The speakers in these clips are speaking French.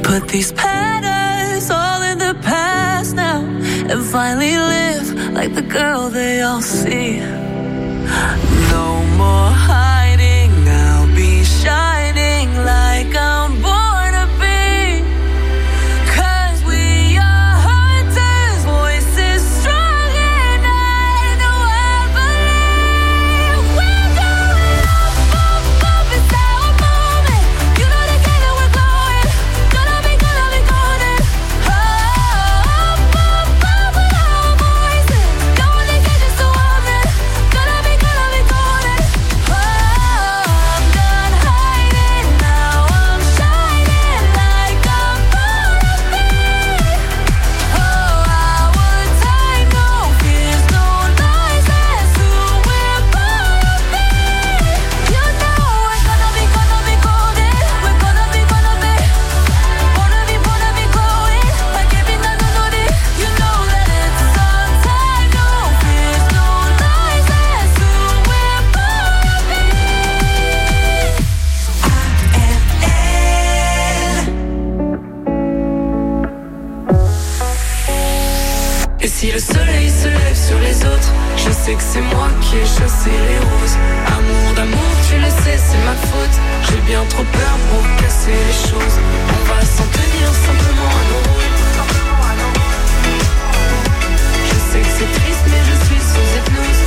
Put these patterns all in the past now and finally live like the girl they all see. No more hiding, I'll be shining like I'm born to be. 'Cause we are hunters, voices strong and I know I believe. We're going up, up, up, it's our moment. You know together we're glowing. Gonna be golden. Up, up, up with our voices. Don't think it's just a woman. Gonna be golden. Oh, I'm done hiding now. I'm shining like I'm born to be. Oh, our time, no fears, no lies. That's who we're born to be. You know we're gonna be golden. We're gonna be born to be glowing like every night on it. You know that it's our time, no fears, no lies. That's who we're born to be. Et si le soleil se lève sur les autres, je sais que c'est moi qui ai chassé les roses. Amour d'amour, tu le sais, c'est ma faute. J'ai bien trop peur pour casser les choses. On va s'en tenir simplement à nos rôles. Je sais que c'est triste, mais je suis sous hypnose.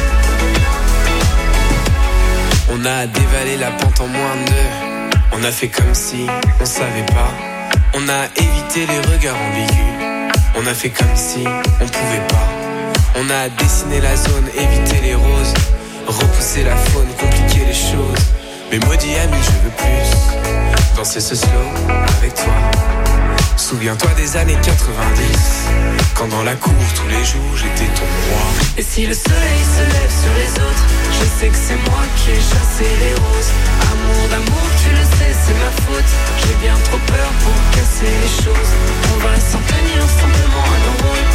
On a dévalé la pente en moins de 2. On a fait comme si on savait pas. On a évité les regards ambigus. On a fait comme si on pouvait pas. On a dessiné la zone, évité les roses, repousser la faune, compliquer les choses. Mais maudit ami, je veux plus danser ce slow avec toi. Souviens-toi des années 90, quand dans la cour tous les jours j'étais ton roi. Et si le soleil se lève sur les autres, je sais que c'est moi qui ai chassé les roses. Amour d'amour, tu le sais, c'est ma faute. J'ai bien trop peur pour casser les choses. On va s'en tenir simplement à nos rôles.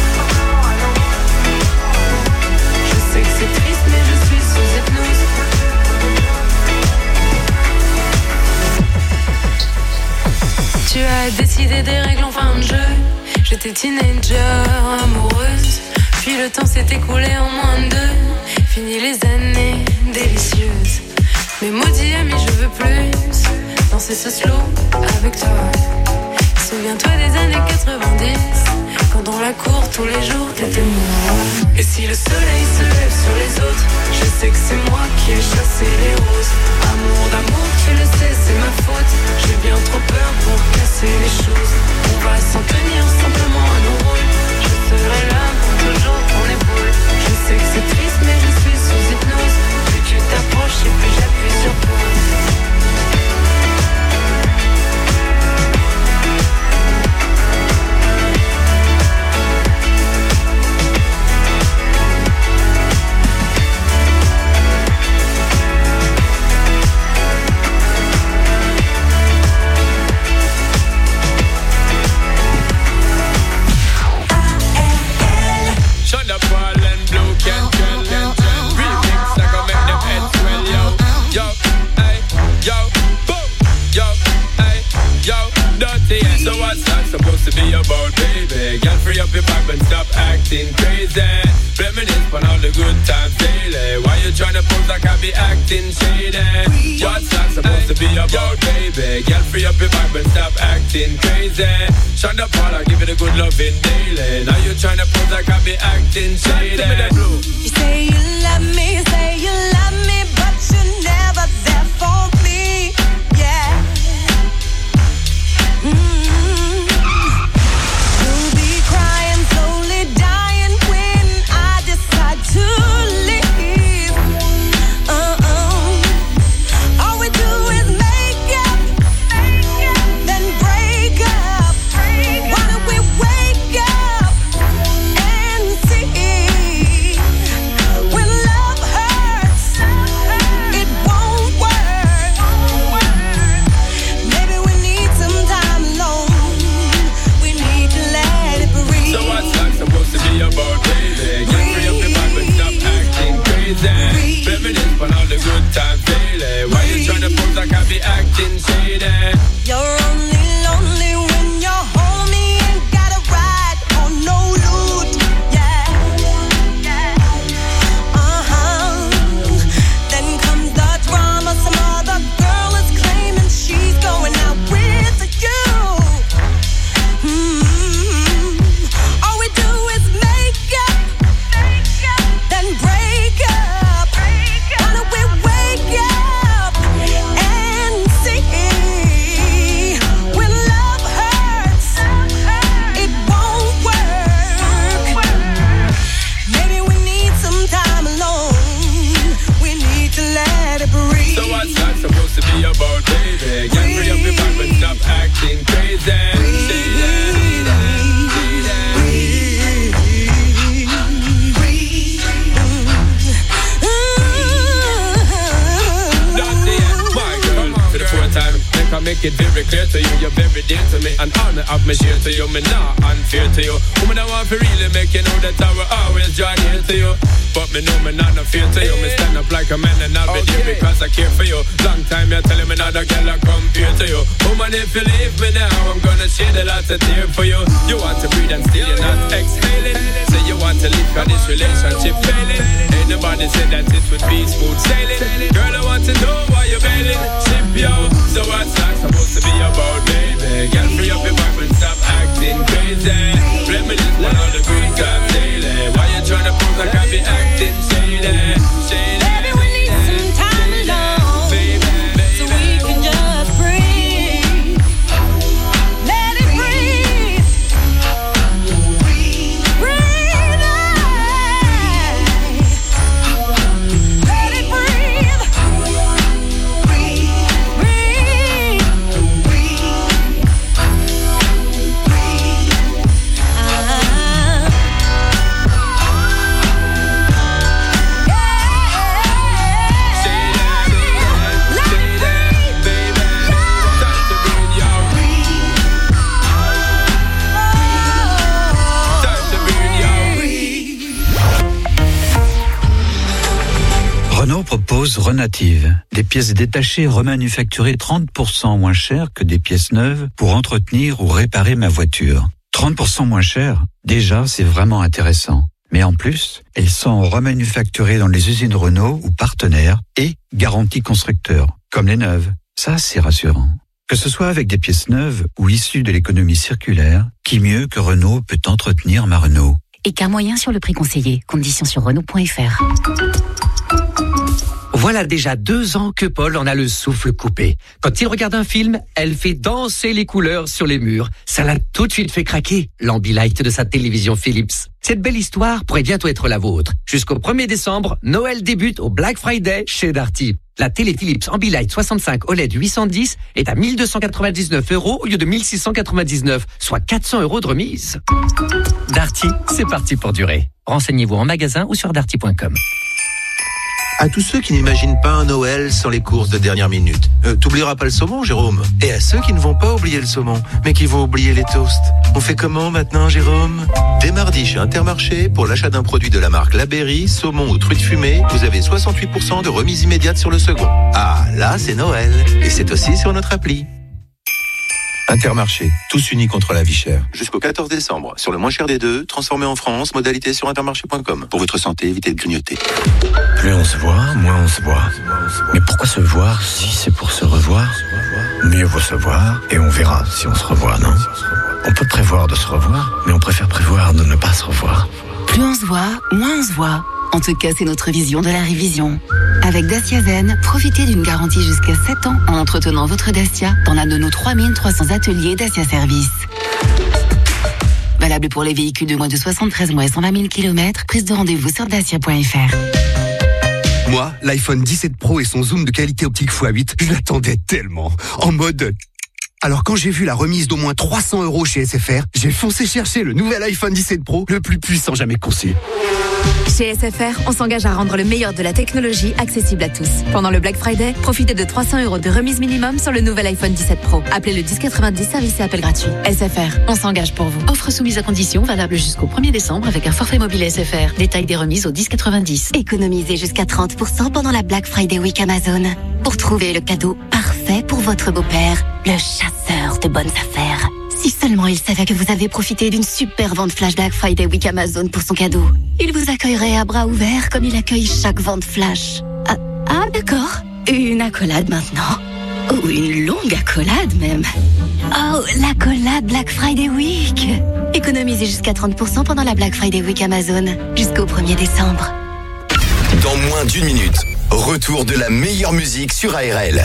Je sais que c'est triste, mais je suis sous hypnose. Tu as décidé des règles en fin de jeu. J'étais teenager, amoureuse. Puis le temps s'est écoulé en moins de 2. Fini les années délicieuses. Mais maudit ami, je veux plus danser ce slow avec toi. Souviens-toi des années 90, quand dans la cour tous les jours t'étais moi. Et si le soleil se lève sur les autres, je sais que c'est moi qui ai chassé les roses. Amour d'amour, tu le sais, c'est ma faute. J'ai bien trop peur pour casser les choses. On va s'en tenir simplement à nos rôles. Je serai là pour toujours ton épaule. Je sais que c'est triste, mais je suis sous hypnose. Plus tu t'approches et plus j'appuie sur pause. So what's that supposed to be about, baby? Girl, free up your vibe and stop acting crazy. Reminisce on all the good times daily. Why you tryna pose like I be acting shady? What's that supposed to be about, baby? Girl, free up your vibe and stop acting crazy. Shonda Paula, give it a good loving daily. Now you tryna pose like I be acting shady. You say you love me, but you're never there for me. Yeah. You'll be crying, slowly dying when I decide to leave. All we do is make up, then break up. Why don't we wake up and see? When love hurts, it make it very clear to you, you're very dear to me. And honor of me share to you, me not unfair to you. Woman, I want to really make you know that I will always join here to you. But me know me not no fear to you. Me stand up like a man and I'll be there because I care for you. Long time you're telling me not a girl I compare to you. Woman, if you leave me now, I'm gonna shed a lot of tears for you. You want to breathe and still you're not exhaling. Say you want to leave cause this relationship failing. Ain't nobody said that it would be smooth sailing. Girl, I want to know why you're bailing. Ship yo, so what's that supposed to be about, baby? Girl, free up your vibe and stop acting crazy. Reminisce on all the good times daily. Why you tryna pose like I be acting shady? Baby, we need some time alone, so we can just breathe. Let it breathe. Breathe out. Let it breathe. Renault propose Renative, des pièces détachées remanufacturées 30% moins chères que des pièces neuves pour entretenir ou réparer ma voiture. 30% moins cher, déjà c'est vraiment intéressant. Mais en plus, elles sont remanufacturées dans les usines Renault ou partenaires et garantie constructeur, comme les neuves. Ça, c'est rassurant. Que ce soit avec des pièces neuves ou issues de l'économie circulaire, qui mieux que Renault peut entretenir ma Renault? Écart moyen sur le prix conseillé. Conditions sur Renault.fr. Voilà déjà 2 ans que Paul en a le souffle coupé. Quand il regarde un film, elle fait danser les couleurs sur les murs. Ça l'a tout de suite fait craquer, l'Ambilight de sa télévision Philips. Cette belle histoire pourrait bientôt être la vôtre. Jusqu'au 1er décembre, Noël débute au Black Friday chez Darty. La télé Philips Ambilight 65 OLED 810 est à 1299 € au lieu de 1699, soit 400 € de remise. Darty, c'est parti pour durer. Renseignez-vous en magasin ou sur darty.com. À tous ceux qui n'imaginent pas un Noël sans les courses de dernière minute. T'oublieras pas le saumon, Jérôme. Et à ceux qui ne vont pas oublier le saumon, mais qui vont oublier les toasts. On fait comment maintenant, Jérôme? Dès mardi chez Intermarché, pour l'achat d'un produit de la marque La Berry, saumon ou truite fumée, vous avez 68% de remise immédiate sur le second. Ah, là, c'est Noël. Et c'est aussi sur notre appli. Intermarché, tous unis contre la vie chère. Jusqu'au 14 décembre, sur le moins cher des deux, transformé en France, modalité sur intermarché.com. Pour votre santé, évitez de grignoter. Plus on se voit, moins on se voit. Mais pourquoi se voir si c'est pour se revoir? Mieux vaut se voir et on verra si on se revoit, non? On peut prévoir de se revoir, mais on préfère prévoir de ne pas se revoir. Plus on se voit, moins on se voit. En tout cas, c'est notre vision de la révision. Avec Dacia Zen, profitez d'une garantie jusqu'à 7 ans en entretenant votre Dacia dans l'un de nos 3300 ateliers Dacia Service. Valable pour les véhicules de moins de 73 mois et 120 000 km. Prise de rendez-vous sur dacia.fr. Moi, l'iPhone 17 Pro et son zoom de qualité optique x8, je l'attendais tellement. En mode... Alors quand j'ai vu la remise d'au moins 300 € chez SFR, j'ai foncé chercher le nouvel iPhone 17 Pro, le plus puissant jamais conçu. Chez SFR, on s'engage à rendre le meilleur de la technologie accessible à tous. Pendant le Black Friday, profitez de 300 € de remise minimum sur le nouvel iPhone 17 Pro. Appelez le 1090, service et appel gratuit. SFR, on s'engage pour vous. Offre soumise à condition, valable jusqu'au 1er décembre avec un forfait mobile SFR. Détail des remises au 1090. Économisez jusqu'à 30% pendant la Black Friday Week Amazon. Pour trouver le cadeau parfait pour votre beau-père, le chasseur de bonnes affaires. Si seulement il savait que vous avez profité d'une super vente flash Black Friday Week Amazon pour son cadeau. Il vous accueillerait à bras ouverts comme il accueille chaque vente flash. Ah d'accord. Une accolade maintenant. Ou une longue accolade même. Oh, l'accolade Black Friday Week. Économisez jusqu'à 30% pendant la Black Friday Week Amazon. Jusqu'au 1er décembre. Dans moins d'1 minute, retour de la meilleure musique sur ARL.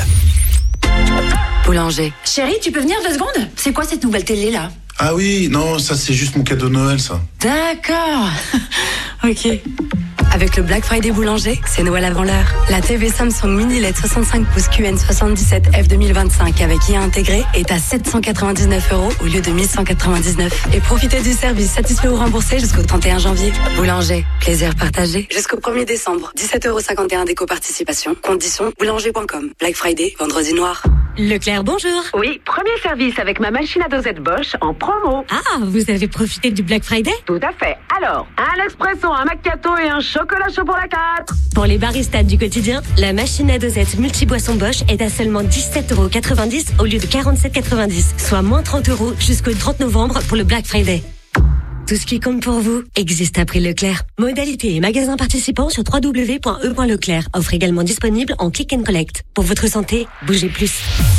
Boulanger. Chérie, tu peux venir 2 secondes? C'est quoi cette nouvelle télé là? Ah oui, non, ça c'est juste mon cadeau de Noël, ça. D'accord. Ok. Avec le Black Friday Boulanger, c'est Noël avant l'heure. La TV Samsung Mini LED 65 pouces QN77F 2025 avec IA intégré est à 799 € au lieu de 1199. Et profitez du service satisfait ou remboursé jusqu'au 31 janvier. Boulanger, plaisir partagé. Jusqu'au 1er décembre, 17,51 € d'éco-participation. Conditions, boulanger.com. Black Friday, vendredi noir. Leclerc, bonjour. Oui, premier service avec ma machine à dosette Bosch en promo. Ah, vous avez profité du Black Friday? Tout à fait. Alors, un expresso, un macchiato et un chocolat chaud pour la 4. Pour les baristas du quotidien, la machine à dosette multiboisson Bosch est à seulement 17,90€ au lieu de 47,90€, soit moins 30€ jusqu'au 30 novembre pour le Black Friday. Tout ce qui compte pour vous existe à prix Leclerc. Modalité et magasins participants sur www.e.leclerc. Offre également disponible en click and collect. Pour votre santé, bougez plus.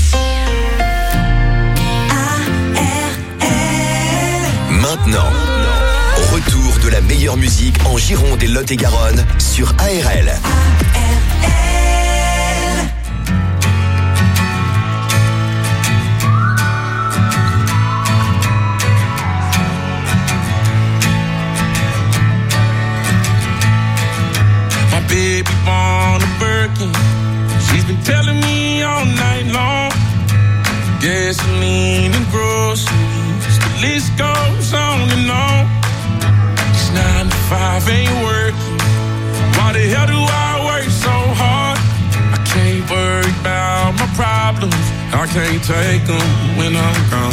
Maintenant, retour de la meilleure musique en Gironde et Lot-et-Garonne sur ARL. Baby born a Birkin. She's been telling me all night long. Gasoline and groceries, the list goes on and on. This 9 to 5 ain't working. Why the hell do I work so hard? I can't worry about my problems. I can't take them when I'm gone.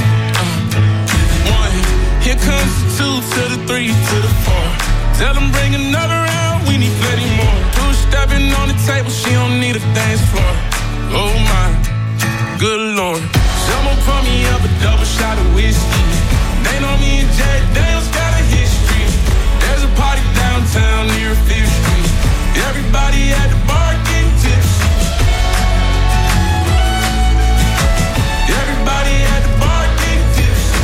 1, here comes the 2 to the 3 to the 4. Tell them bring another round, we need plenty more. 2 stepping on the table, she don't need a dance floor. Oh my, good lord. Someone pour me up a double shot of whiskey. They know me and Jack Daniels got a history. There's a party downtown near 5th Street. Everybody at the bar getting tipsy. Everybody at the bar getting tipsy.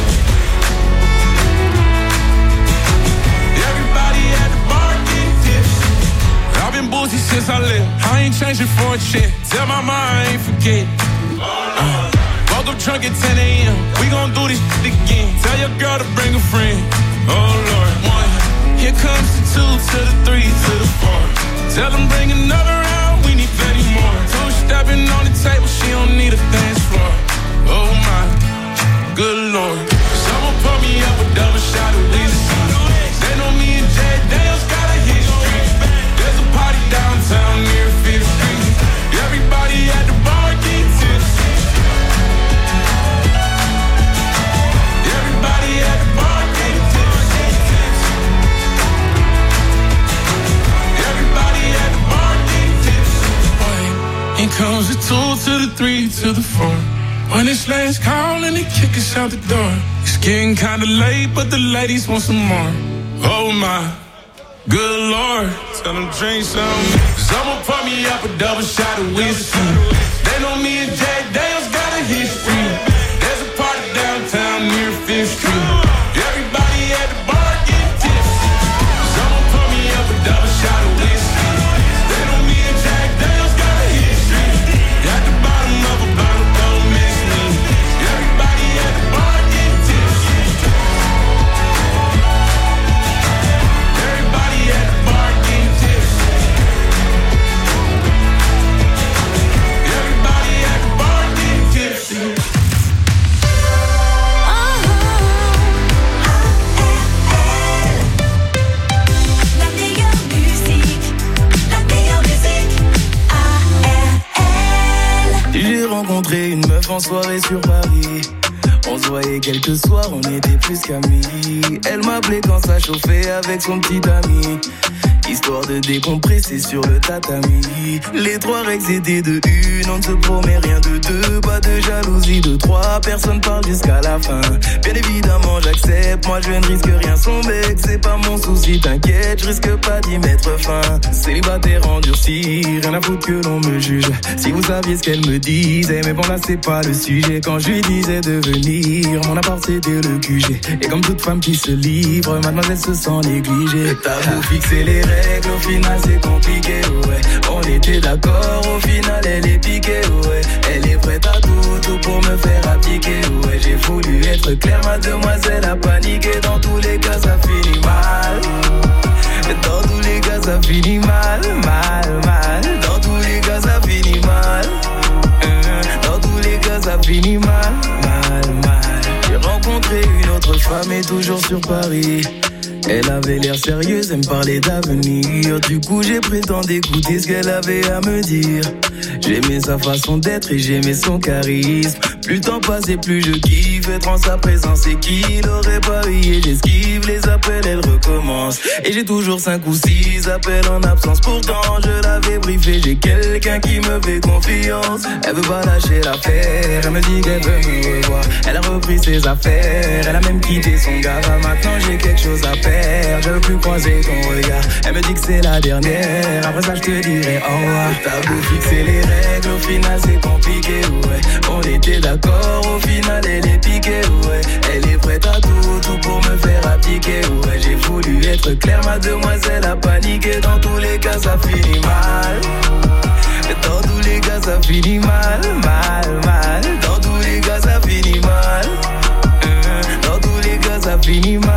Everybody at the bar getting tipsy. I've been boozy since I left. I ain't changing for a check. Tell my mom I ain't forget. Woke up drunk at 10 a.m. We gon' do this shit again. Tell your girl to bring a friend. Oh Lord. 1, here comes the 2 to the 3 to the 4. Tell them bring another round, we need plenty more. 2 stepping on the table, she don't need a dance floor. Oh my, good lord. Someone pour me up a double shot of whiskey. They know me and Jack Daniels got a history. There's a party downtown near 5th Street. Everybody at the bar get tipsy. Everybody at the bar get tipsy. Everybody at the bar get tipsy. Here comes the 2 to the 3 to the 4. When it's last call and they kick us out the door. It's getting kinda late, but the ladies want some more. Oh my, good lord. Tell them drink some. Someone pour me up a double shot of whiskey. They know me and Jack Daniels got a history. There's a party downtown near 5th Street. Everybody at the bar get tipsy. Someone pour me up a double shot of whiskey. They know me and Jack Daniels got a history. At the bottom of a bottle, don't miss me. Everybody at the bar get tipsy. Everybody at the bar get tipsy. Everybody at the bar get tipsy. La meilleure musique, ARL. J'ai rencontré une meuf en soirée sur Paris. On se voyait quelques soirs, on était plus qu'amis. Elle m'appelait quand ça chauffait avec son petit ami. Histoire de décompresser sur le tatami. Les 3 règles étaient de 1, on ne se promet rien de 2. Pas de jalousie de 3, personne parle jusqu'à la fin. Bien évidemment j'accepte, moi je ne risque rien. Son mec c'est pas mon souci, t'inquiète, je risque pas d'y mettre fin. Célibataire endurci, rien à foutre que l'on me juge. Si vous saviez ce qu'elle me disait, mais bon là c'est pas le sujet. Quand je lui disais de venir, mon appart c'était le QG. Et comme toute femme qui se livre, mademoiselle se sent négligée. T'as beau fixer les règles, au final c'est compliqué, ouais. On était d'accord, au final elle est piquée, ouais. Elle est prête à tout pour me faire appliquer, ouais. J'ai voulu être clair, mademoiselle a paniqué. Dans tous les cas ça finit mal. Dans tous les cas ça finit mal, mal. Dans tous les cas ça finit mal. Dans tous les cas ça finit mal. J'ai rencontré une autre femme et toujours sur Paris. Elle avait l'air sérieuse, elle me parlait d'avenir. Du coup j'ai prétendu écouter ce qu'elle avait à me dire. J'aimais sa façon d'être et j'aimais son charisme. Plus le temps passait, plus je kiffe. Être en sa présence et qu'il aurait pas eu. Et j'esquive les appels, elle recommence. Et j'ai toujours 5 ou 6 appels en absence. Pourtant je l'avais briefé, j'ai quelqu'un qui me fait confiance. Elle veut pas lâcher l'affaire, elle me dit qu'elle veut me revoir. Elle a repris ses affaires, elle a même quitté son gars. Maintenant j'ai quelque chose à faire, je veux plus croiser ton regard. Elle me dit que c'est la dernière, après ça je te dirai au revoir. T'as beau fixer les règles, au final c'est compliqué, ouais. On était d'accord, au final elle est piquée, ouais. Elle est prête à tout pour me faire abdiquer, ouais. J'ai voulu être clair, ma demoiselle a paniqué. Dans tous les cas ça finit mal. Dans tous les cas ça finit mal, mal. Dans tous les cas ça finit mal. Dans tous les cas ça finit mal.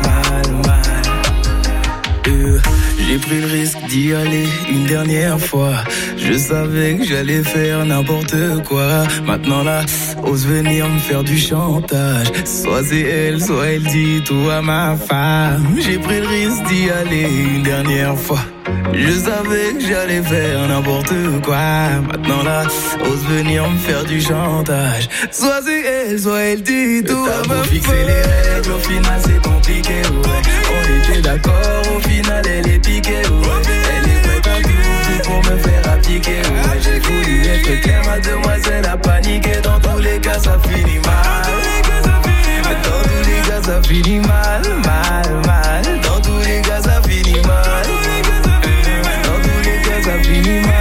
J'ai pris le risque d'y aller une dernière fois. Je savais que j'allais faire n'importe quoi. Maintenant là, ose venir me faire du chantage. Soit c'est elle, soit elle dit tout à ma femme. J'ai pris le risque d'y aller une dernière fois. Je savais que j'allais faire n'importe quoi. Maintenant là, ose venir me faire du chantage. Soit c'est elle, soit elle dit tout à ma femme. Fixer les règles, au final c'est compliqué, ouais. On était d'accord, au final elle est piquée, ouais. Elle est prête à tout pour me faire abdiquer, ouais. J'ai voulu être clair, ma demoiselle a paniqué. Dans tous les cas ça finit mal. Dans tous les cas ça finit mal, mal. Dans tous les cas ça finit mal. Ça finit mal.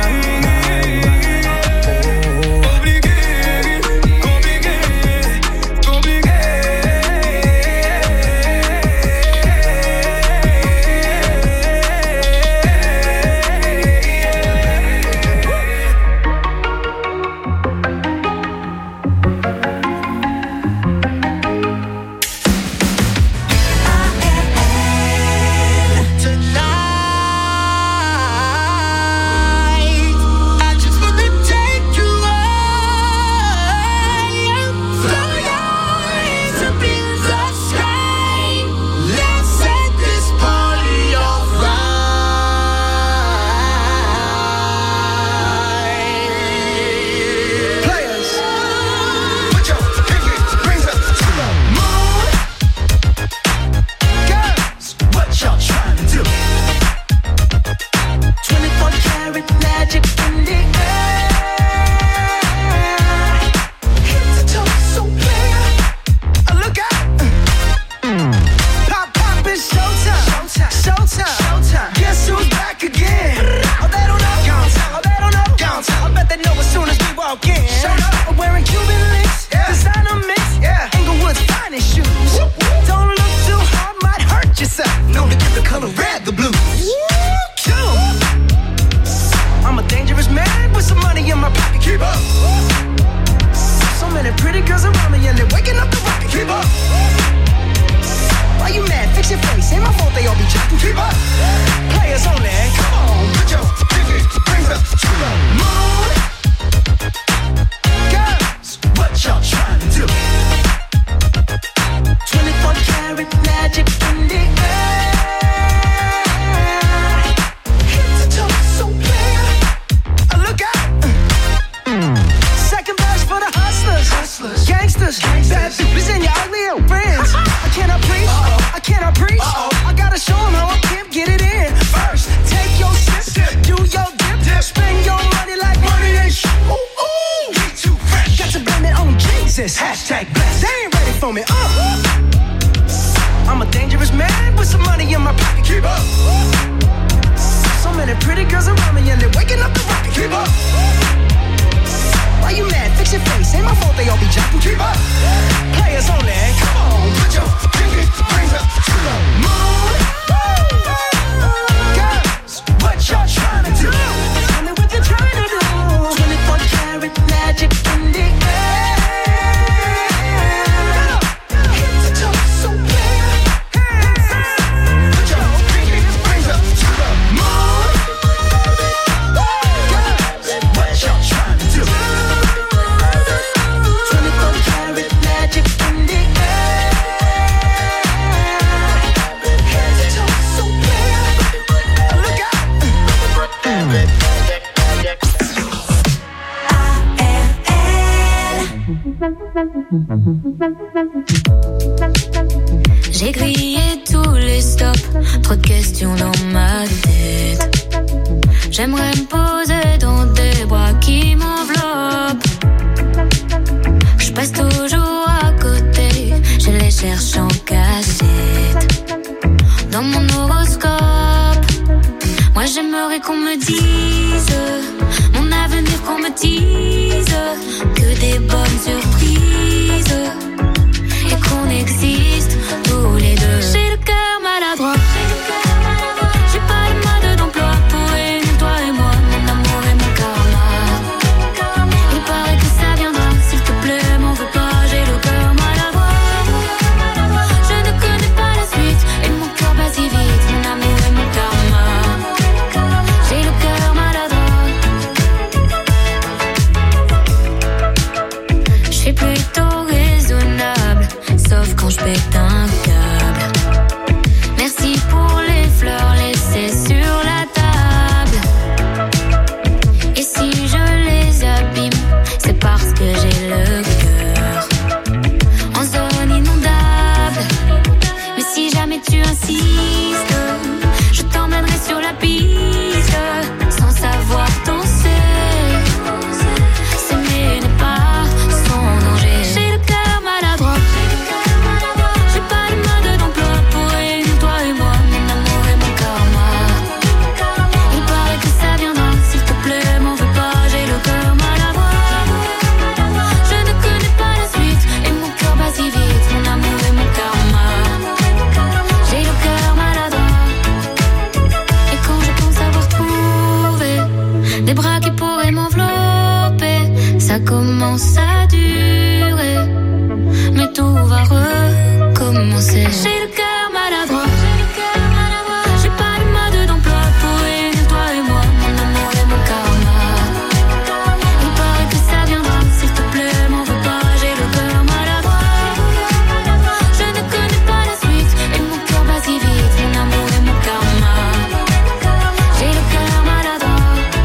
Magic in the air. J'ai grillé tous les stops, trop de questions dans ma tête. J'aimerais me poser dans des bras qui m'enveloppent. Je passe toujours à côté, je les cherche en cachette. Dans mon horoscope, moi j'aimerais qu'on me dise mon avenir, qu'on me dise que des bonnes surprises et qu'on existe tous les deux. J'ai le cœur maladroit, j'ai pas le mode d'emploi pour réunir toi et moi, mon amour et mon karma. Il paraît que ça viendra, s'il te plaît, m'en veux pas, j'ai le cœur maladroit. Je ne connais pas la suite et mon cœur bat si vite, mon amour et mon karma. J'ai le cœur maladroit. Je suis plutôt raisonnable, sauf quand je pète un câble. Merci pour les fleurs laissées sur la table. Et si je les abîme, c'est parce que j'ai le cœur en zone inondable. Mais si jamais tu insistes, je t'emmènerai sur la piste sans savoir danser. S'aimer n'est pas sans danger. J'ai le cœur maladroit, j'ai pas le mode d'emploi pour réunir toi et moi, mon amour et mon karma. Il paraît que ça viendra, s'il te plaît, m'en veux pas, j'ai le cœur maladroit. Je ne connais pas la suite et mon cœur bat si vite, mon amour et mon karma. J'ai le cœur maladroit. Et quand je pense avoir trouvé des bras qui pourraient m'envelopper, ça commence à durer, mais tout va recommencer. J'ai le cœur maladroit, j'ai pas le mode d'emploi pour réunir toi et moi, mon amour et mon karma. Il paraît que ça viendra, s'il te plaît, m'en veux pas, j'ai le cœur maladroit. Je ne connais pas la suite et mon cœur bat si vite, mon amour et mon karma. J'ai le cœur maladroit.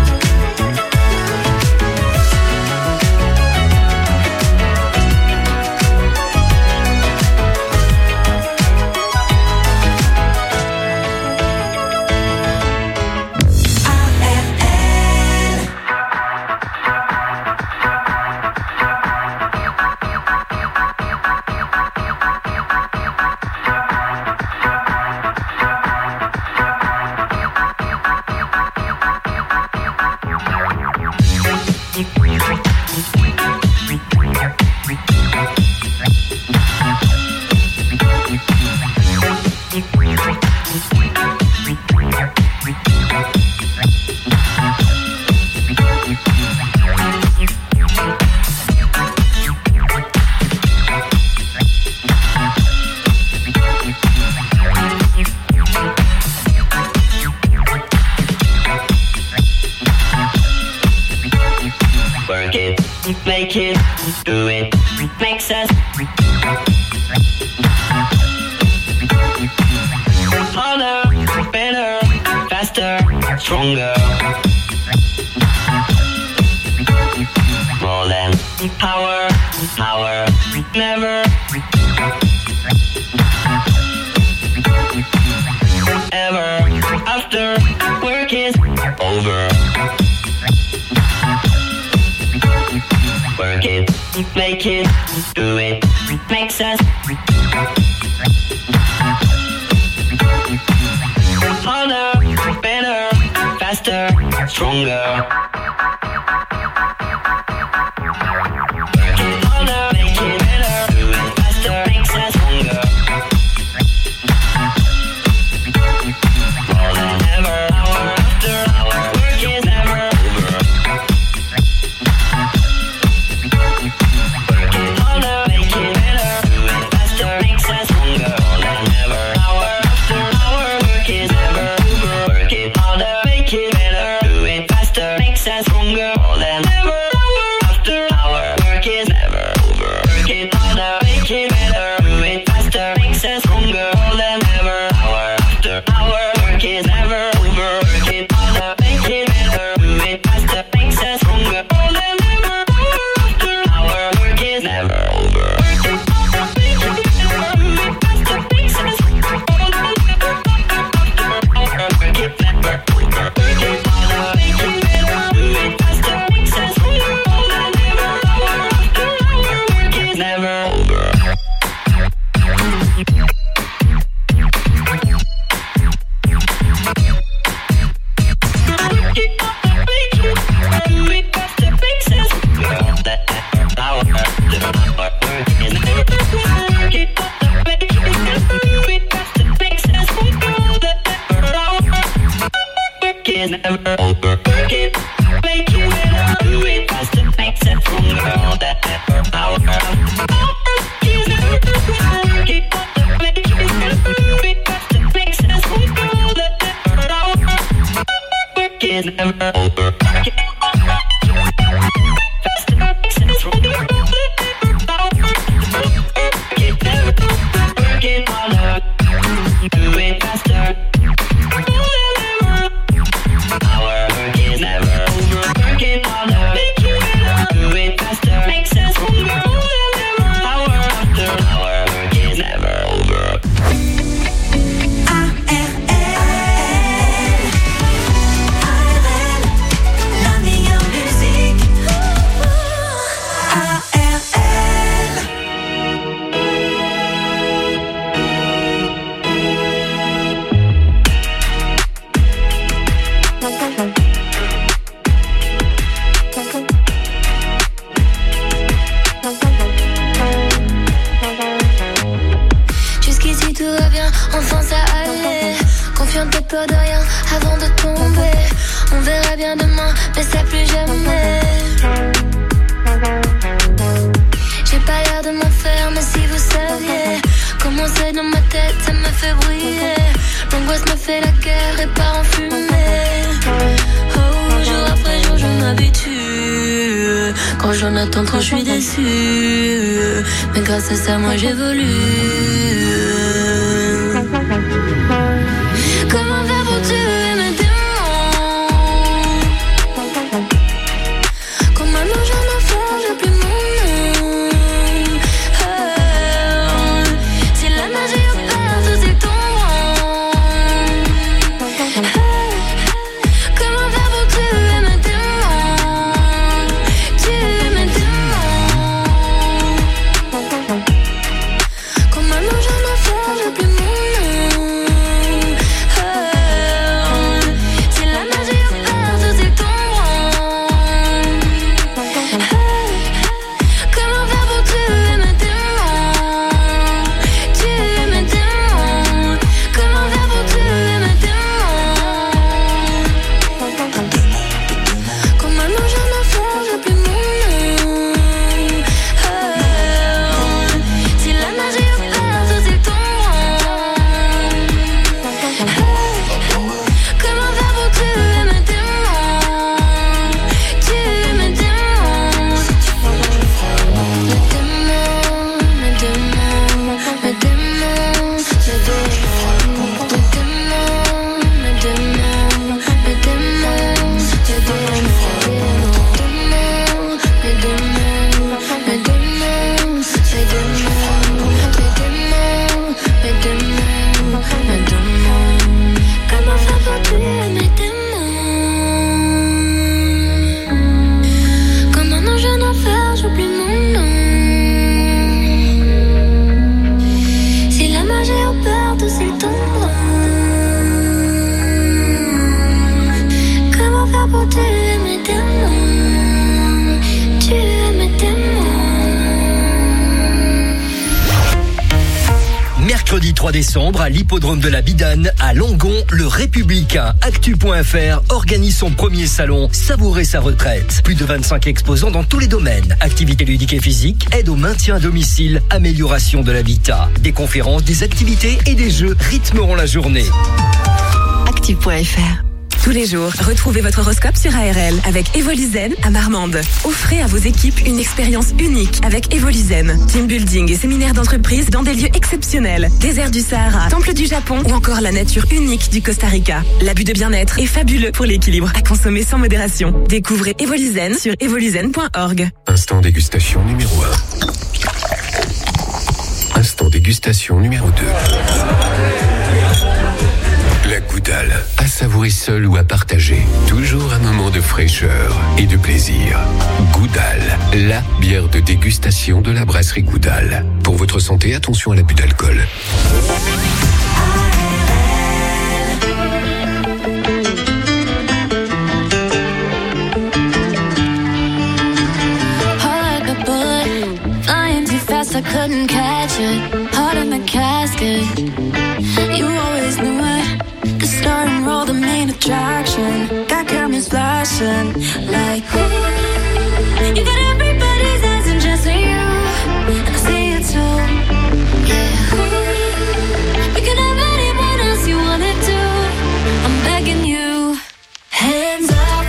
Work it, make it, do it, makes us harder, better, faster, stronger. More than power, never. Ever after work is over. Work it, make it, do it, makes us harder, better, faster, stronger. Work it harder, make it better, do it faster, makes us stronger. More than ever, hour after hour, work is never over. Work it harder, make it better, do it faster, makes us stronger. More than ever, hour after hour, work is never over. Work it harder, make it better, do it faster, makes us stronger. More than ever, hour after hour, work is never over. Work it harder, make it better, do it faster, makes us stronger. More than ever, hour after hour, work is never over. Work it harder, make it better, do it faster, makes us stronger. More than ever, hour after hour, work is never over. never over. Work it faster, makes sense. Work it harder, do it faster. Our work is never over. Work it harder, do it faster, makes sense. Hour after hour, work is never over. Jusqu'ici tout va bien, enfin ça allait. Confiante, t'as peur de rien avant de tomber. On verra bien demain, mais ça plus jamais. J'ai pas l'air de m'en faire, mais si vous saviez comment c'est dans ma tête, ça me fait briller. L'angoisse me fait la guerre et part en fumée. Oh, jour après jour, je m'habitue. Quand j'en attends trop, je suis déçue. Mais grâce à ça, moi j'évolue. Comment faire pour tuer mes démons? Quand maintenant j'en ai fait, j'ai plus mon nom. Oh, si la magie opère, tout c'est ton rang. Comment faire pour tuer mes démons? Tuer mes démons. Quand maintenant j'en ai fait, j'ai plus mon nom. Mercredi 3 décembre, à l'hippodrome de la Bidane, à Langon, le Républicain Actu.fr organise son premier salon Savourer sa retraite. Plus de 25 exposants dans tous les domaines. Activités ludiques et physiques, aide au maintien à domicile, amélioration de l'habitat. Des conférences, des activités et des jeux rythmeront la journée. Actu.fr. Tous les jours, retrouvez votre horoscope sur ARL avec Evoluzen à Marmande. Offrez à vos équipes une expérience unique avec Evoluzen. Team building et séminaires d'entreprise dans des lieux exceptionnels. Désert du Sahara, temple du Japon ou encore la nature unique du Costa Rica. L'abus de bien-être est fabuleux pour l'équilibre. À consommer sans modération. Découvrez Evoluzen sur evoluzen.org. Instant dégustation numéro 1. Instant dégustation numéro 2. La Goudale, à savourer seul ou à partager. Toujours un moment de fraîcheur et de plaisir. Goudale, la bière de dégustation de la brasserie Goudale. Pour votre santé, attention à l'abus d'alcool. I couldn't catch it, heart in the casket. You always knew it. The starting role, the main attraction. Got cameras flashing like, ooh. You got everybody's eyes and just you. And I see it too. Yeah, ooh. We can have anyone else you wanted to. I'm begging you, hands up.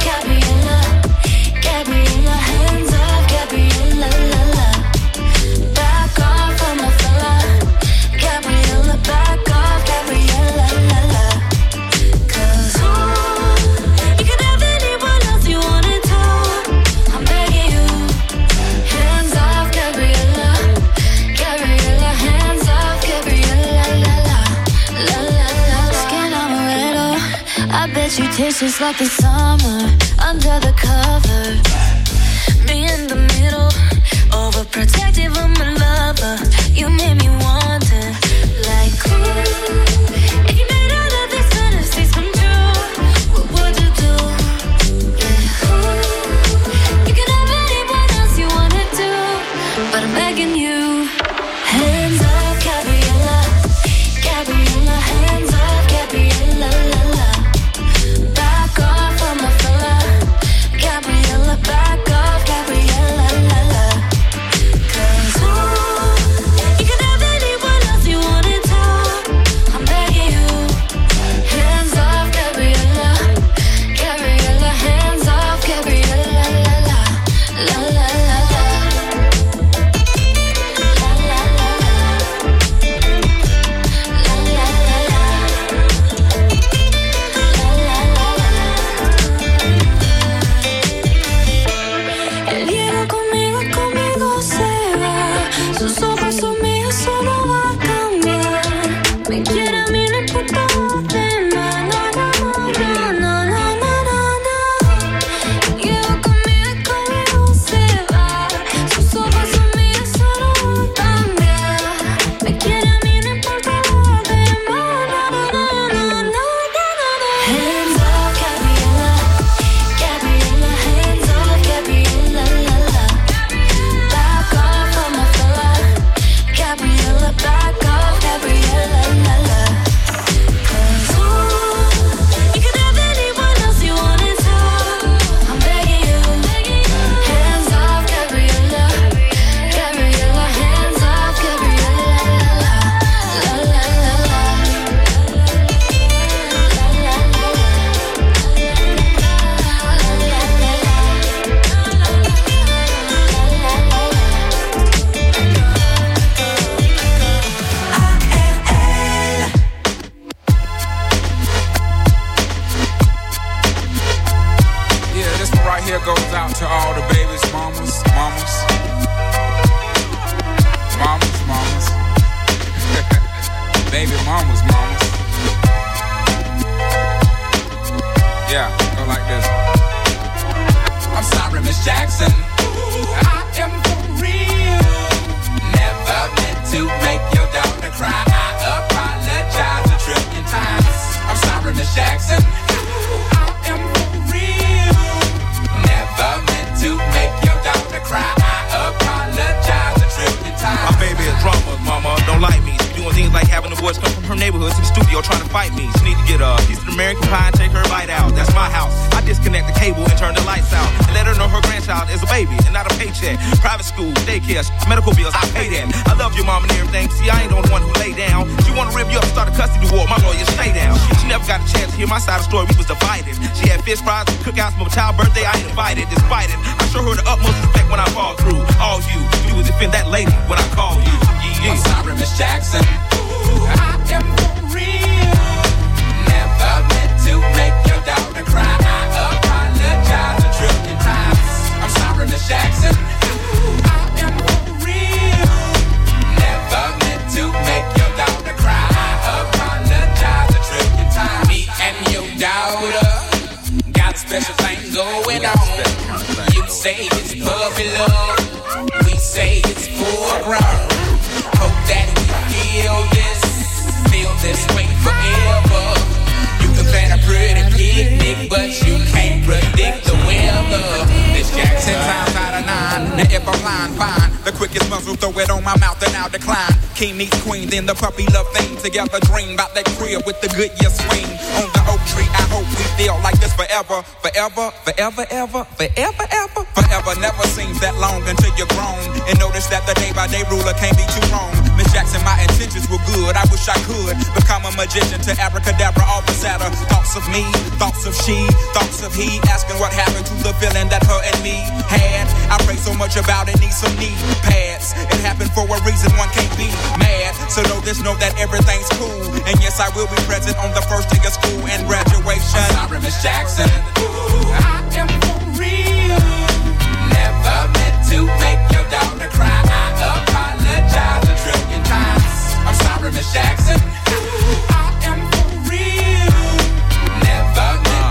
bet you taste just like the summer under the covers. Me in the middle, overprotective of my lover. You made me wonder, like, ooh, if you made all of these fantasies come true, what would you do? Yeah, ooh, you can have anyone else you wanna do, but I'm begging you. Hands up, Gabriella, Gabriella, hands up, Gabriella, la la. Back off of my fella, Gabriella, back off, Gabriella, la la. 'Cause ooh, you can have anyone else you wanna do. I'm begging you. Hands off, Gabriella, Gabriella, hands off, Gabriella, la la, la la la la. Then the puppy love thing together, dream about that crib with the Goodyear swing on the oak tree. I hope we feel like this forever, forever, forever, ever, forever, ever, forever. Never seems that long until you're grown and notice that the day-by-day ruler can't be too wrong. Miss Jackson, my intentions were good. I wish I could become a magician to abracadabra, all the sadder thoughts of me, thoughts of she, thoughts of he, asking what happened to the feeling that her and me had. I pray so much about it, need some knee pads. It happened for a reason, one can't be mad. So know this, know that everything's cool. And yes, I will be present on the first day of school and graduation. I'm sorry, Miss Jackson. Ooh, I am for real. Never meant to make your daughter cry. I apologize a trillion times. I'm sorry, Miss Jackson. Ooh, I am for real. Never meant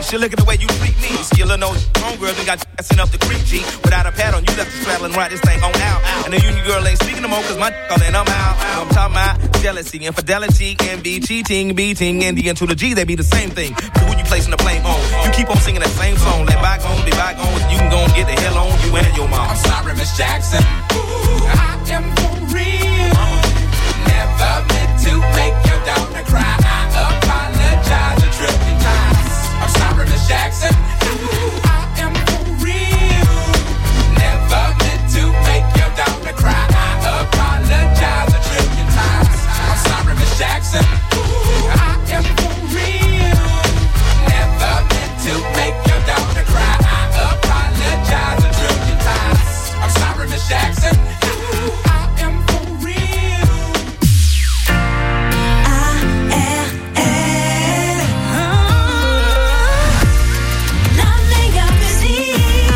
She look at the way you treat me. Skill of no homegirl, then got sent up the creek, G. Without a pad on, you left the straddle and ride this thing on out. And the union girl ain't speaking no more, cause my calling, I'm out. I'm talking about jealousy, infidelity, envy, cheating, beating, and the N to the G, they be the same thing. But who you placing the blame on? You keep on singing that same song. Let bygones be bygones, you can go and get the hell on you and your mom. I'm sorry, Miss Jackson. Ooh, I am for real. Never meant to make your daughter cry. I apologize a trillion times. I'm sorry, Miss Jackson. Ooh, I am for real. Never meant to make your daughter cry. I apologize a trillion times. I'm sorry, Miss Jackson. Ooh, I am for real. Never meant to make your daughter cry. I apologize a trillion times. I'm sorry, Miss Jackson. Ooh, I am for real. La meilleure musique.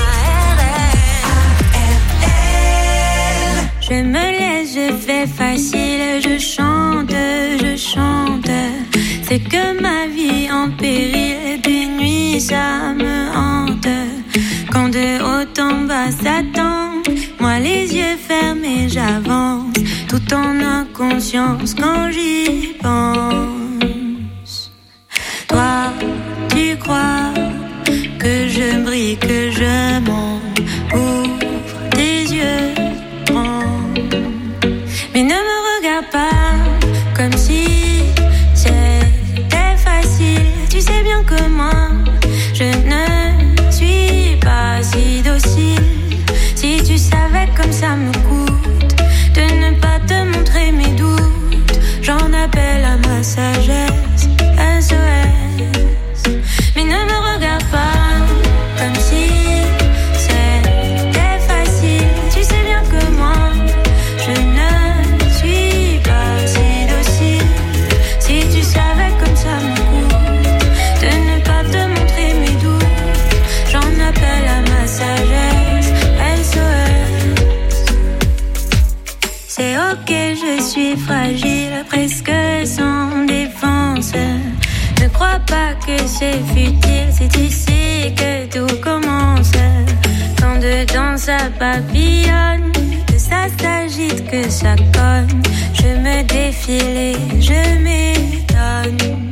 Je me laisse, je fais facile, je chante. C'est que ma vie en péril, des nuits ça me hante. Quand de haut en bas s'attend, moi les yeux fermés j'avance, tout en inconscience quand j'y pense. Toi, tu crois que je brille, que je monte, ouvre tes yeux, prends. Mais ne me regarde pas comme si c'était facile. Tu sais bien que moi, je ne suis pas si docile. Si tu savais comme ça me coûte de ne pas te montrer mes doutes, j'en appelle à ma sagesse, SOS. Mais ne me regarde pas comme si c'était facile. Tu sais bien que moi, je ne suis pas si docile. Si tu savais comme ça me coûte de ne pas te montrer mes doutes, j'en appelle à ma sagesse, SOS. C'est ok, je suis fragile, presque sans défense. Ne crois pas que c'est futile, c'est ici que tout commence. Quand dedans ça papillonne, que ça s'agite, que ça cogne, je me défile et je m'étonne.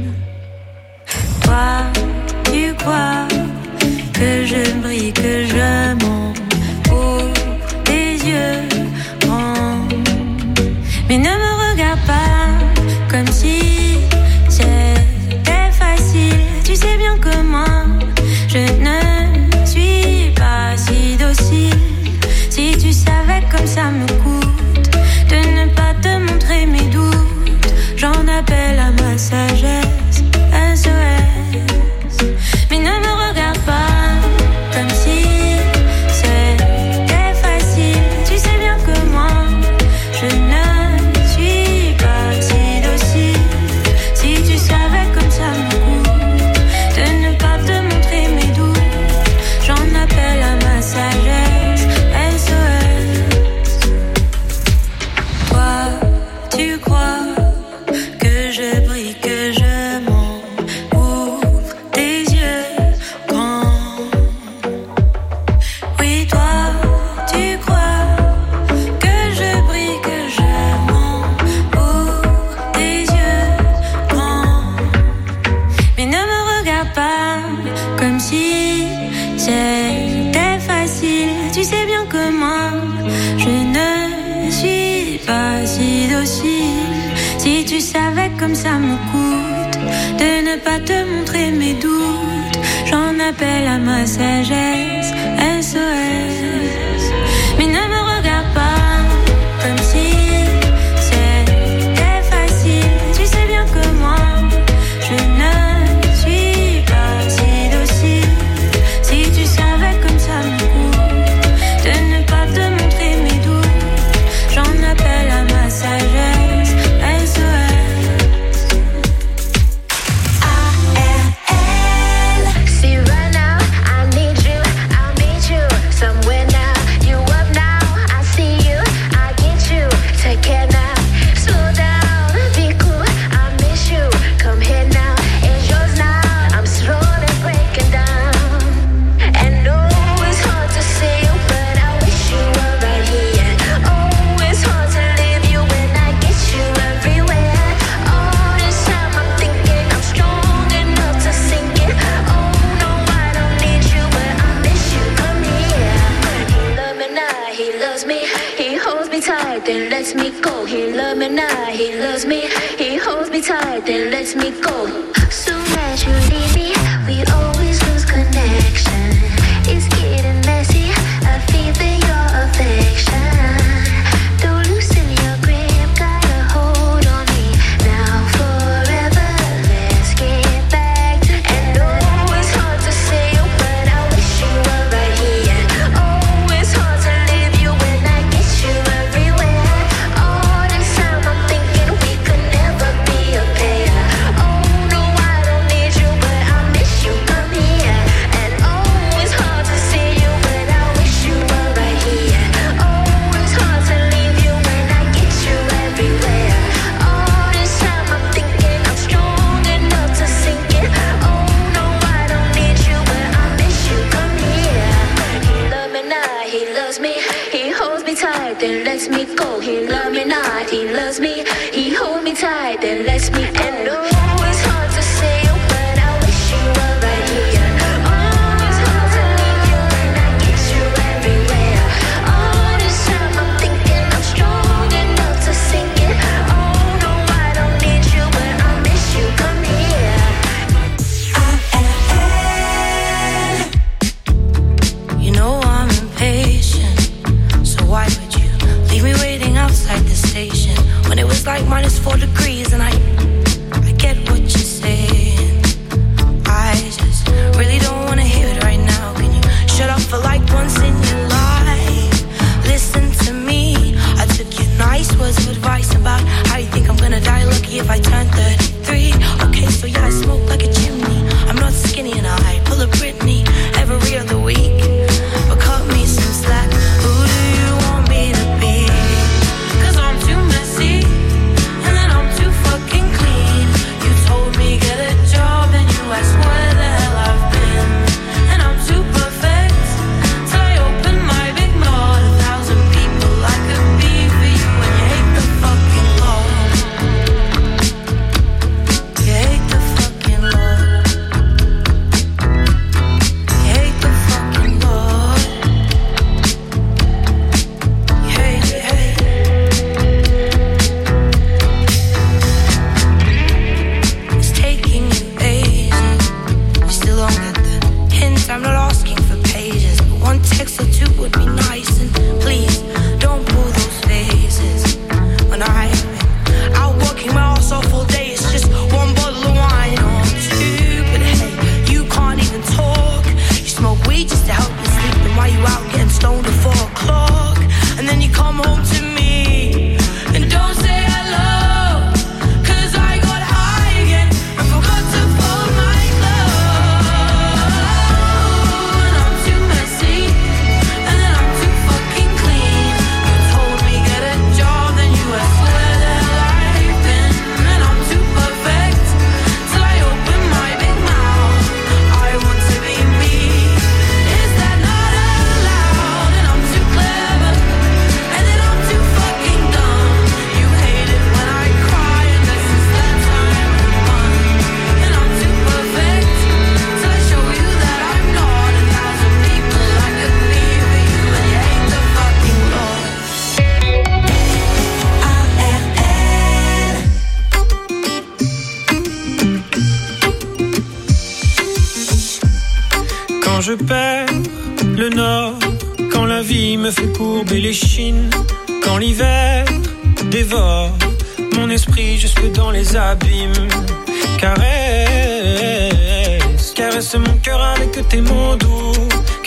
Toi, tu crois que je brille, que je monte, ouvre tes yeux, prends. Mais ne me regarde pas comme si c'était facile. Tu sais bien que moi, je ne suis pas si docile. Si tu savais comme ça me coûte de ne pas te montrer mes doutes, j'en appelle à ma sagesse, SOS. Mais ne me regarde pas comme si c'était facile. Tu sais bien que moi, je ne suis pas si docile. Si tu savais comme ça me coûte de ne pas te montrer mes doutes, j'en appelle à ma sagesse, SOS. Toi, tu crois que je brille, que je monte, ouvre tes yeux grands. Oui, toi, tu crois que je brille, que je monte, ouvre tes yeux grands. Mais ne me regarde pas comme si c'était facile. Tu sais bien que moi, je ne suis pas si docile. Si tu savais comme ça me coûte de ne pas te montrer mes doutes, j'en appelle à ma sagesse, SOS. Mais ne me regarde pas comme si c'était facile. Tu sais bien que moi, je ne suis pas si docile. Si tu savais comme ça me coûte de ne pas te montrer mes doutes, j'en appelle à ma sagesse, SOS. See right now, I need you somewhere now. he loves me. He holds me tight, then lets me go. He loves me now, he loves me. He holds me tight, then lets me go. Soon as you leave me, we always lose connection. It's getting messy, I feel for your affection. Don't loosen your grip, got a hold on me. Now forever, let's get back together. And oh, it's hard to say you, but I wish you were right here. Oh, it's hard to leave you when I get you everywhere. All this time I'm thinking we could never be a pair. Oh no, I don't need you, but I miss you, come here. And oh, it's hard to see you, but I wish you were right here. Oh, it's hard to leave you when I get you everywhere. All this time I'm thinking I'm strong enough to sink it. Oh no, I don't need you, but I miss you, come here. He loves me now, he loves me. He holds me tight, then lets me go. He loves me now, he loves me. He holds me tight, then lets me go. And oh, it's hard to say you, but I wish you were right here. Oh, it's hard to leave you when I get you everywhere. All this time I'm thinking I'm strong enough to sink it. Oh no, I don't need you, but I miss you, come here. You know I'm impatient, so why would you leave me waiting outside the station when it was like -4 degrees? And I get what you're saying. I just really don't wanna hear it right now. Can you shut up for like once in your life? Listen to me. I took your nice words of advice about how you think I'm gonna die lucky if I turn 33. Okay, so yeah, I smoke like a chimney. I'm not skinny and I pull a Britney every other week. But cut me some slack. Who do you want me to be? 'Cause I'm too messy, and then I'm too fucking clean. You told me get a job, and you asked where the hell I've been. And I'm too perfect, till I open my big mouth. 1,000 people I could be for you, and you hate the fucking law. You hate the fucking law. You hate the fucking law. You hate it, hate it. It's taking you ages. You still don't get the hint. I'm not asking for pages, but one text or two would be nice. And please don't pull those faces when I've been out working my ass off all day. It's just one bottle of wine or two, but hey, you can't even talk. You smoke weed just to help you sleep, and while you out getting stoned at 4 o'clock, and then you come home to me and don't say hello. 'Cause I got high again and forgot to fold my clothes. And I'm too messy, and then I'm too fucking clean. You told me get a job, then you asked where the hell I've been. And I'm too perfect, till I open my big mouth. I want to be me. Is that not allowed? And I'm too clever, and then I'm too fucking dumb. You hate it when I cry, and this is the time to run. And I'm too perfect, till I show you that I'm not. 1,000 people I could be for you, and you hate the fucking law. Quand je perds le nord, quand la vie me fait courber les chines, quand l'hiver dévore mon esprit jusque dans les abîmes. Caresse, caresse mon cœur avec tes mots doux.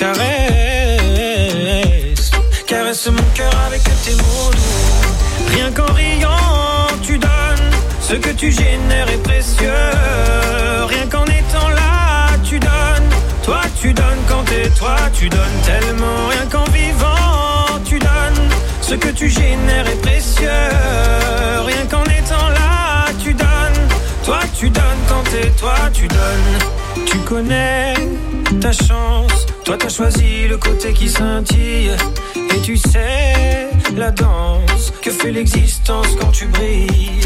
Caresse, caresse mon cœur avec tes mots doux. Rien qu'en riant tu donnes, ce que tu génères est précieux. Rien qu'en étant là tu donnes. Toi tu donnes quand t'es toi, tu donnes tellement. Rien qu'en vivant tu donnes, ce que tu génères est précieux. Rien qu'en étant là tu donnes. Toi tu donnes quand t'es toi, tu donnes. Tu connais ta chance, toi t'as choisi le côté qui scintille. Et tu sais la danse que fait l'existence quand tu brilles.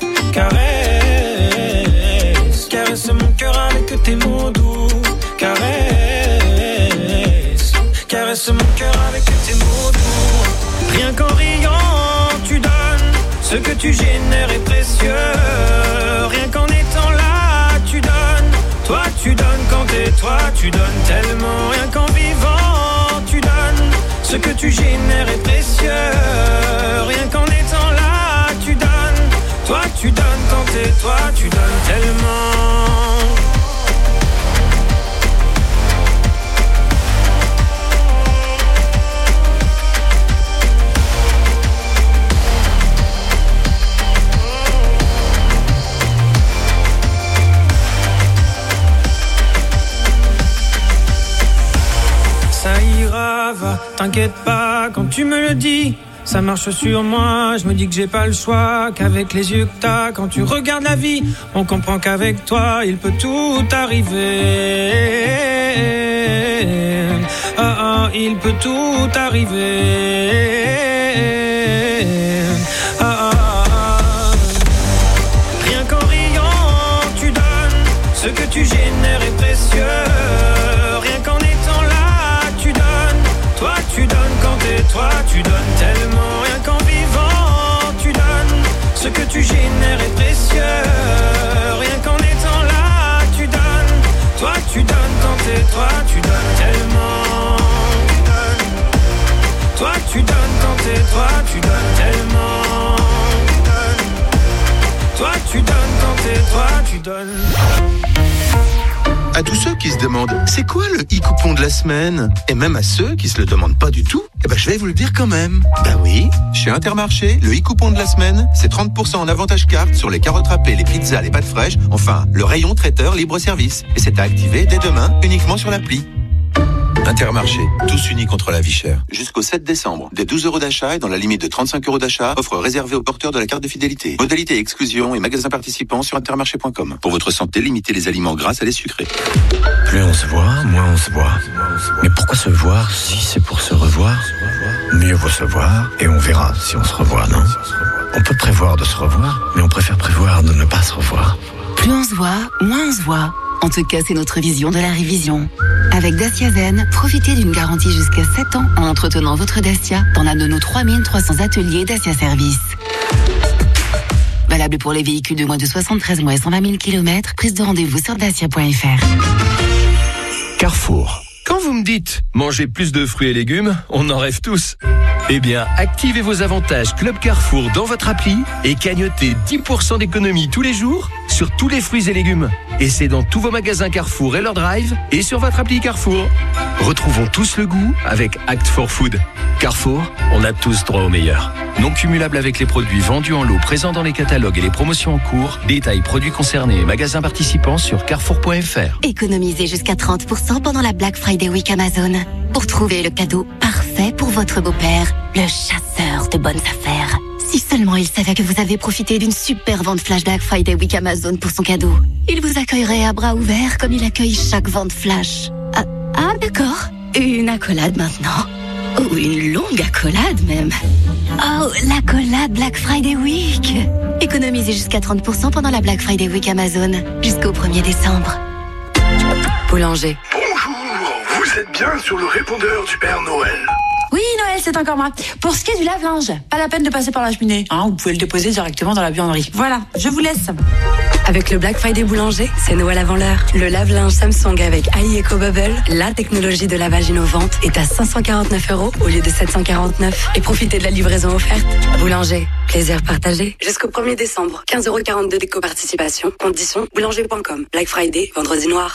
Caresse, caresse mon cœur avec tes mots doux. Caresse, caresse mon cœur avec tes mots doux. Rien qu'en riant, tu donnes. Ce que tu génères est précieux. Rien qu'en étant là, tu donnes. Toi, tu donnes quand t'es toi, tu donnes tellement. Rien qu'en vivant, tu donnes. Ce que tu génères est précieux. Rien qu'en étant là, tu donnes. Toi, tu donnes quand t'es toi, tu donnes tellement. Ça ira, va, t'inquiète pas quand tu me le dis. Ça marche sur moi, je me dis que j'ai pas le choix, qu'avec les yeux que t'as, quand tu regardes la vie, on comprend qu'avec toi, il peut tout arriver. Ah, il peut tout arriver. Rien qu'en riant, tu donnes. Ce que tu génères est précieux. Rien qu'en étant là, tu donnes. Toi, tu donnes quand t'es toi, tu donnes tellement. Rien qu'en vivant, tu donnes. Ce que tu génères est précieux. Rien qu'en étant là, tu donnes. Toi, tu donnes quand t'es toi, tu donnes tellement. Tu donnes. Toi, tu donnes quand t'es toi, tu donnes tellement. Tu donnes. Toi, tu donnes quand t'es toi, tu donnes. À tous ceux qui se demandent c'est quoi le e-coupon de la semaine, et même à ceux qui se le demandent pas du tout, eh ben je vais vous le dire quand même. Ben oui, chez Intermarché, le e-coupon de la semaine, c'est 30% en avantage carte sur les carottes râpées, les pizzas, les pâtes fraîches, enfin le rayon traiteur libre-service. Et c'est à activer dès demain uniquement sur l'appli. Intermarché, tous unis contre la vie chère. Jusqu'au 7 décembre, des 12 € d'achat et dans la limite de 35 € d'achat, offre réservée aux porteurs de la carte de fidélité. Modalité exclusion et magasins participants sur intermarché.com. Pour votre santé, limitez les aliments gras à les sucrés. Plus on se voit, moins on se voit. Mais pourquoi se voir si c'est pour se revoir? Mieux vaut se voir et on verra si on se revoit, non? On peut prévoir de se revoir, mais on préfère prévoir de ne pas se revoir. Plus on se voit, moins on se voit. En tout cas, c'est notre vision de la révision. Avec Dacia Zen, profitez d'une garantie jusqu'à 7 ans en entretenant votre Dacia dans l'un de nos 3300 ateliers Dacia Service. Valable pour les véhicules de moins de 73 mois et 120 000 km. Prise de rendez-vous sur dacia.fr. Carrefour. Quand vous me dites manger plus de fruits et légumes, on en rêve tous. Eh bien, activez vos avantages Club Carrefour dans votre appli et cagnotez 10% d'économie tous les jours sur tous les fruits et légumes. Et c'est dans tous vos magasins Carrefour et leur drive et sur votre appli Carrefour. Retrouvons tous le goût avec Act for Food. Carrefour, on a tous droit au meilleur. Non cumulable avec les produits vendus en lot présents dans les catalogues et les promotions en cours. Détails produits concernés et magasins participants sur carrefour.fr. Économisez jusqu'à 30% pendant la Black Friday Week Amazon. Pour trouver le cadeau parfait pour votre beau-père, le chasseur de bonnes affaires. Si seulement il savait que vous avez profité d'une super vente flash Black Friday Week Amazon pour son cadeau. Il vous accueillerait à bras ouverts comme il accueille chaque vente flash. Ah d'accord. Une accolade maintenant. Ou une longue accolade même. Oh, l'accolade Black Friday Week. Économisez jusqu'à 30% pendant la Black Friday Week Amazon jusqu'au 1er décembre. Boulanger. Bonjour, vous êtes bien sur le répondeur du Père Noël. Oui, Noël, c'est encore moi. Pour ce qui est du lave-linge, pas la peine de passer par la cheminée. Vous pouvez le déposer directement dans la buanderie. Voilà, je vous laisse. Avec le Black Friday Boulanger, c'est Noël avant l'heure. Le lave-linge Samsung avec AI Eco Bubble, la technologie de lavage innovante, est à 549 € au lieu de 749. Et profitez de la livraison offerte. Boulanger, plaisir partagé. Jusqu'au 1er décembre, 15,42 € d'éco-participation. Conditions, boulanger.com. Black Friday, vendredi noir.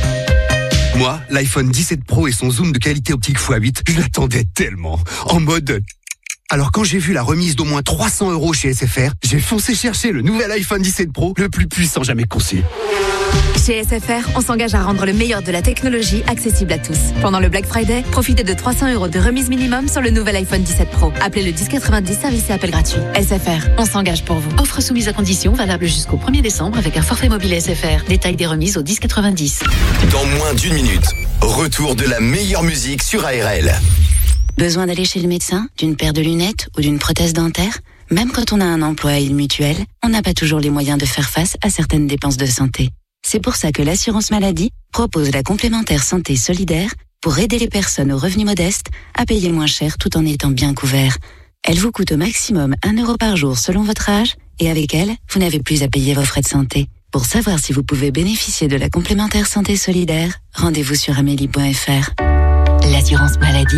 Moi, l'iPhone 17 Pro et son zoom de qualité optique x8, je l'attendais tellement. En mode... Alors quand j'ai vu la remise d'au moins 300 € chez SFR, j'ai foncé chercher le nouvel iPhone 17 Pro, le plus puissant jamais conçu. Chez SFR, on s'engage à rendre le meilleur de la technologie accessible à tous. Pendant le Black Friday, profitez de 300 € de remise minimum sur le nouvel iPhone 17 Pro. Appelez le 1090, service et appel gratuit. SFR, on s'engage pour vous. Offre soumise à condition, valable jusqu'au 1er décembre avec un forfait mobile SFR. Détail des remises au 1090. Dans moins d'1 minute, retour de la meilleure musique sur ARL. Besoin d'aller chez le médecin, d'une paire de lunettes ou d'une prothèse dentaire? Même quand on a un emploi et une mutuelle, on n'a pas toujours les moyens de faire face à certaines dépenses de santé. C'est pour ça que l'assurance maladie propose la complémentaire santé solidaire pour aider les personnes aux revenus modestes à payer moins cher tout en étant bien couverts. Elle vous coûte au maximum 1 euro par jour selon votre âge et avec elle, vous n'avez plus à payer vos frais de santé. Pour savoir si vous pouvez bénéficier de la complémentaire santé solidaire, rendez-vous sur amélie.fr. L'assurance maladie.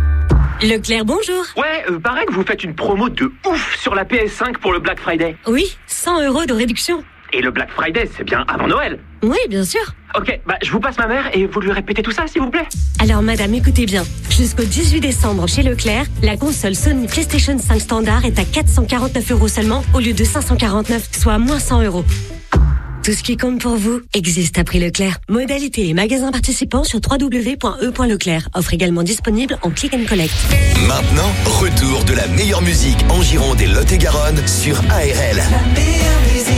Leclerc, bonjour. Ouais, paraît que vous faites une promo de ouf sur la PS5 pour le Black Friday. Oui, 100 € de réduction. Et le Black Friday, c'est bien avant Noël. Oui, bien sûr. Ok, je vous passe ma mère et vous lui répétez tout ça, s'il vous plaît. Alors, madame, écoutez bien. Jusqu'au 18 décembre, chez Leclerc, la console Sony PlayStation 5 standard est à 449 € seulement, au lieu de 549, soit moins 100 €. Tout ce qui compte pour vous existe à prix Leclerc. Modalité et magasins participants sur www.e.leclerc. Offre également disponible en click and collect. Maintenant, retour de la meilleure musique en Gironde et Lot-et-Garonne sur ARL. La meilleure musique.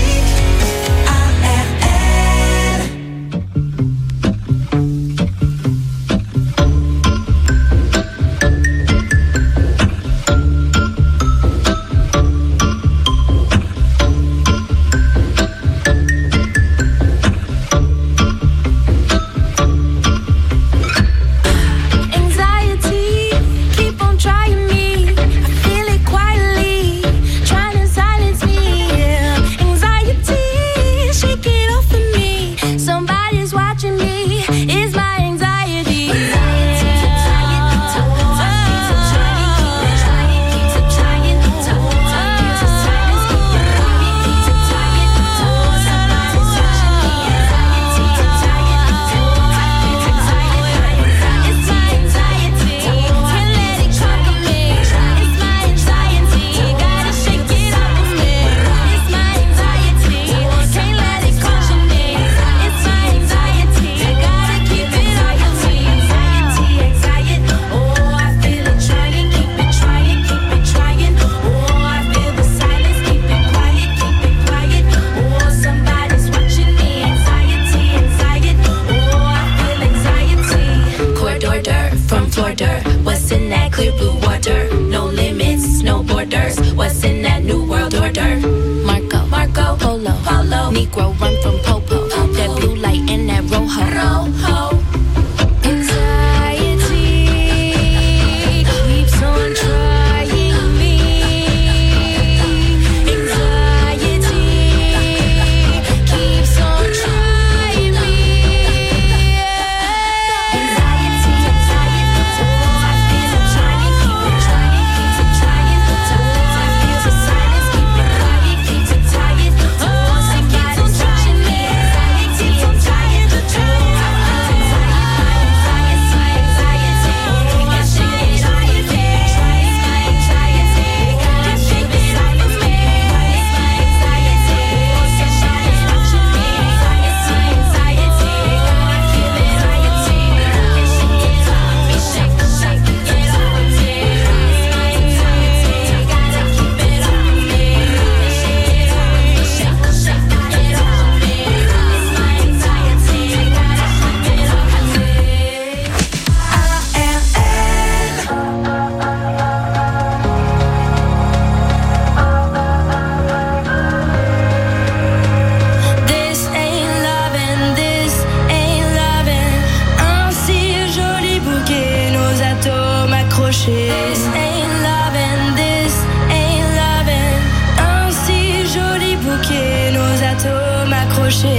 accrochés.